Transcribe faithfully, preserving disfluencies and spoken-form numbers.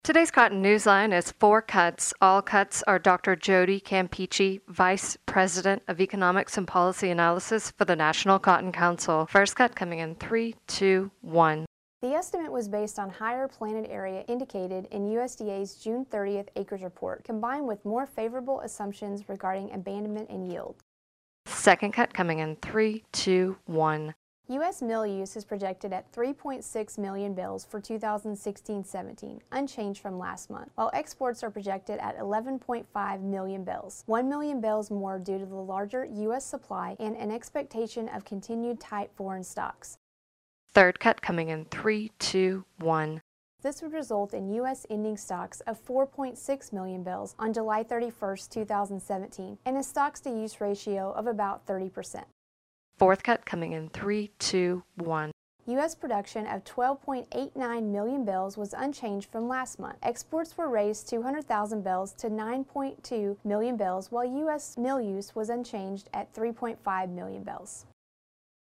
Today's Cotton Newsline is four cuts. All cuts are Doctor Jody Campeachy, Vice President of Economics and Policy Analysis for the National Cotton Council. First cut coming in three, two, one. The estimate was based on higher planted area indicated in U S D A's June thirtieth acres report, combined with more favorable assumptions regarding abandonment and yield. Second cut coming in three, two, one. U S mill use is projected at three point six million bales for two thousand sixteen seventeen, unchanged from last month, while exports are projected at eleven point five million bales, one million bales more due to the larger U S supply and an expectation of continued tight foreign stocks. Third cut coming in three, two, one. This would result in U S ending stocks of four point six million bales on July thirty-first, two thousand seventeen, and a stocks-to-use ratio of about thirty percent. Fourth cut coming in three, two, one. U S production of twelve point eight nine million bales was unchanged from last month. Exports were raised two hundred thousand bales to nine point two million bales, while U S mill use was unchanged at three point five million bales.